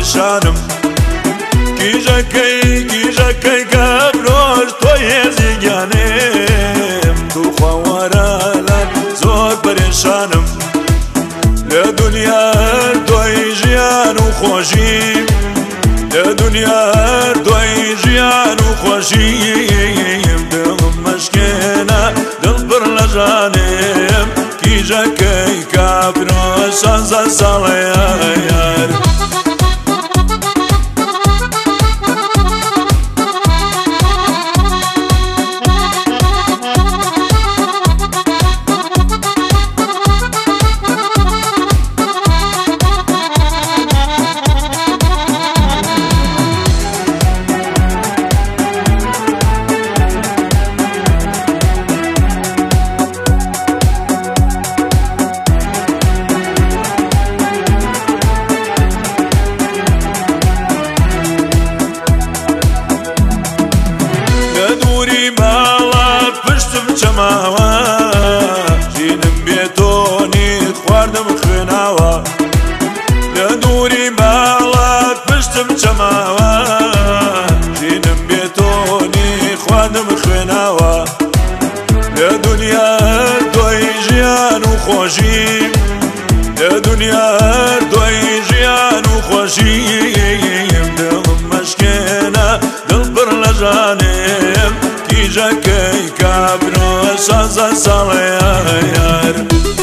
پریشانم کیژەکەی کەبرۆژ تۆ هێزیگیانێم دوو خۆوەرەلات زۆر پریشانم لە دنیا دوای ژیان و خۆشیم لە دنیا دوای ژیان و خۆشیم دڵم مەشکێنە دڵ پڕ لە ژانێم کیژەکەی کەبرۆژ شانزە ساڵەیە یار چەماوە ژینم بێتۆنی خواردم خوێناوە لە دووری باڵات پشتم چەماوە ژینم بێتۆنی خواردم خوێناوە لە دنیا دوای ژیان و خۆشیم لە دنیا دوای ژیان و خۆشیم دڵم مەشکێنە دڵ پڕ لە ژانێم کیژەکەی کەبرۆژ شانزە ساڵەیە یار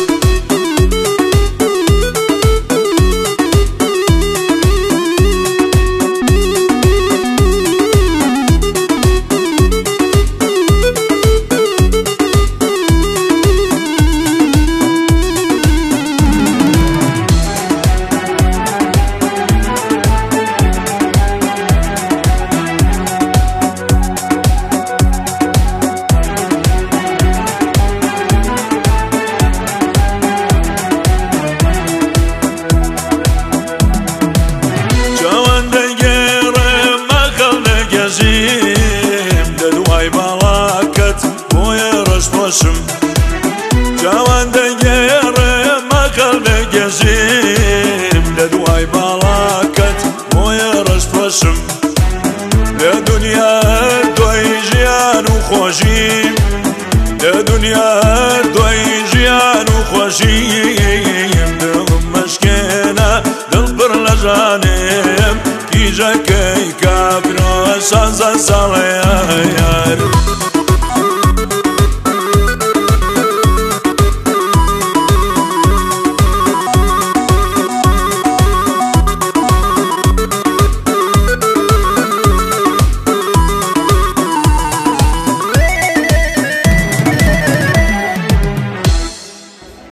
جوان دەگێڕێم مەخەڵ دەگەژیم لە دوای باڵاکەت بۆیە ڕەشپۆشم لە دنیا دوای ژیان و خۆشیم لە دنیا دوای ژیان و خۆشیم دڵم مەشکێنە دڵ پڕ لە ژانێم کیژەکەی کەبرۆژ شانزە ساڵەیە